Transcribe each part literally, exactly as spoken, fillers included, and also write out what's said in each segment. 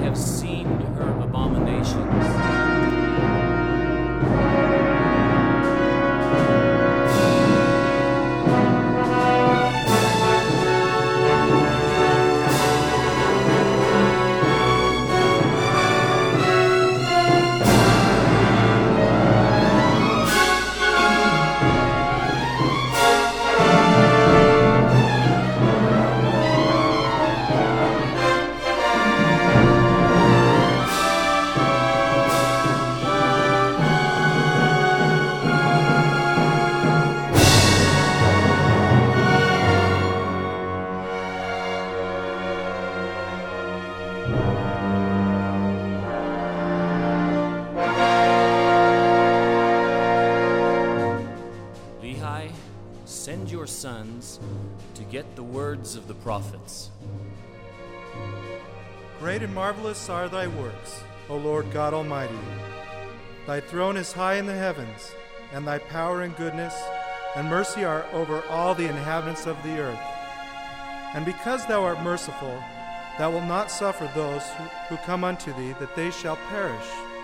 have seen her abominations. Send your sons to get the words of the prophets. Great and marvelous are thy works, O Lord God Almighty. Thy throne is high in the heavens, and thy power and goodness and mercy are over all the inhabitants of the earth. And because thou art merciful, thou wilt not suffer those who, who come unto thee that they shall perish.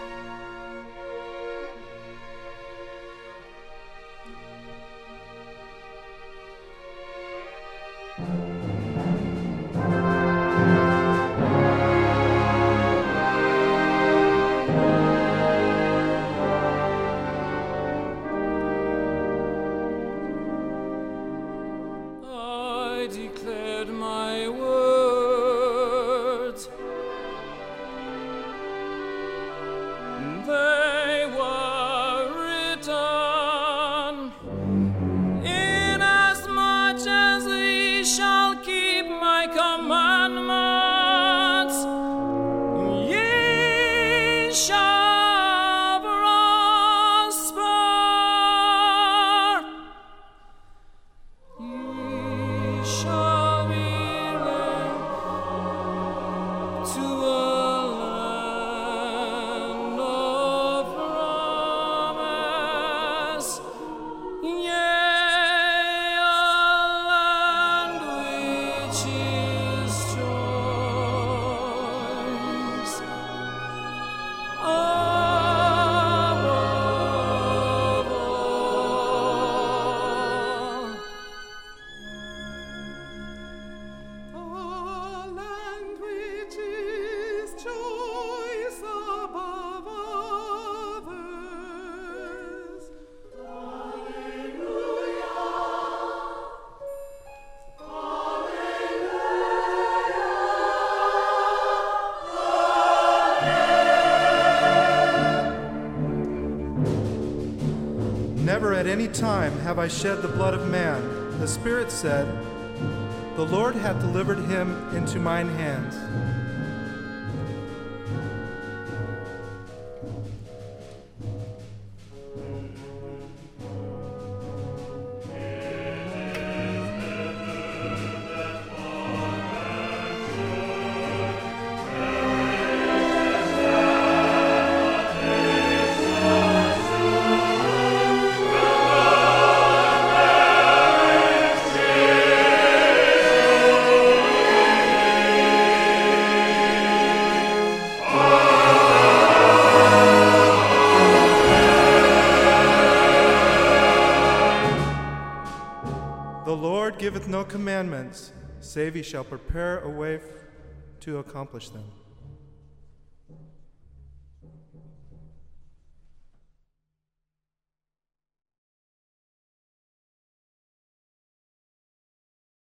I declared my words. They were written, inasmuch as ye shall keep my commandments, ye shall prosper. Ye shall be led to a land of promise, yea, a land which is choice. Above all, A land which is choice above others. Never at any time have I shed the blood of man. The Spirit said, the Lord hath delivered him into mine hands. The Lord giveth no commandments, save he shall prepare a way f- to accomplish them.